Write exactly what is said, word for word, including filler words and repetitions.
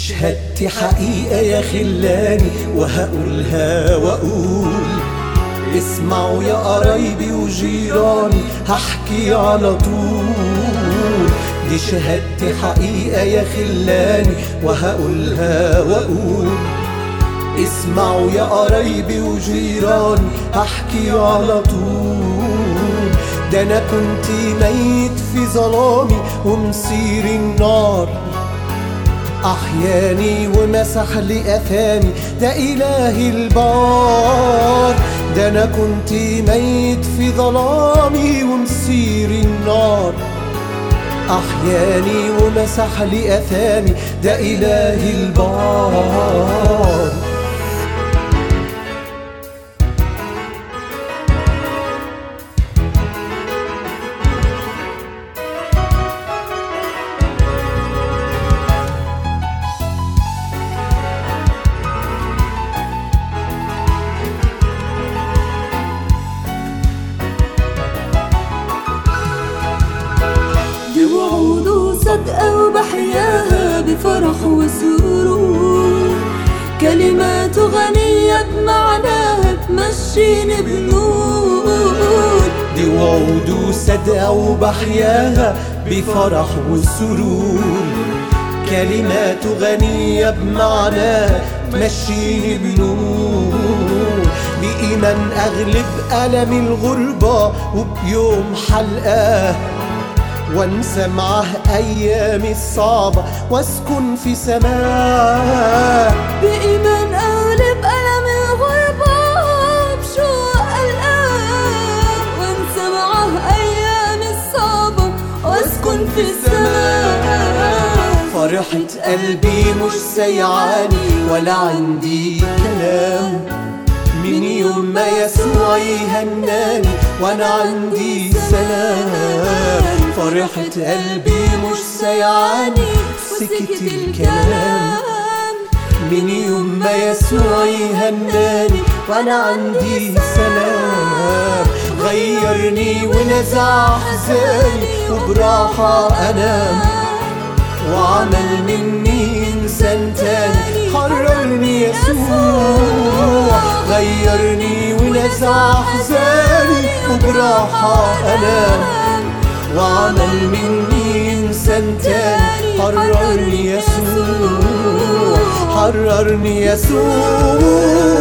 شهادتي حقيقة يا خلاني وهقولها وأقول اسمعوا يا قرايبي وجيراني هحكي على طول. دي شهادتي حقيقة يا خلاني وهقولها وأقول اسمعوا يا قرايبي وجيراني هحكي على طول. ده أنا كنت ميت في ظلامي ومسير النار أحياني ومسح لي أثامي ده إله البار. ده أنا كنت ميت في ظلامي ومسير النار أحياني ومسح لي أثامي ده إله البار. دي وعود وصدقة وبحياها بفرح وسرور، كلمات غنية بمعناها تمشيني بنور. دي وعود وصدقة وبحياها بفرح وسرور، كلمات غنية بمعناها تمشيني بنور. بإيمان أغلب ألم الغربة وبيوم حلقة وانسى معاه أيامي الصعبة واسكن في سماء. بإيمان أغلب ألم الغربة بشوق الآن وانسى معاه أيامي الصعبة واسكن في سماء. فرحة قلبي مش سيعاني ولا عندي كلام من يوم ما يسوع يهناني وانا عندي سلام. فرحة قلبي مش سيعاني سكت الكلام من يوم ما يسوع يهناني وانا عندي سلام. غيرني ونزع احزاني وبراحة انام وعمل مني انسان تاني حررني يسوع. غيرني ونزع احزاني وبراحة انام وعمل مني انسان تاني حررني يسوع. حررني يسوع.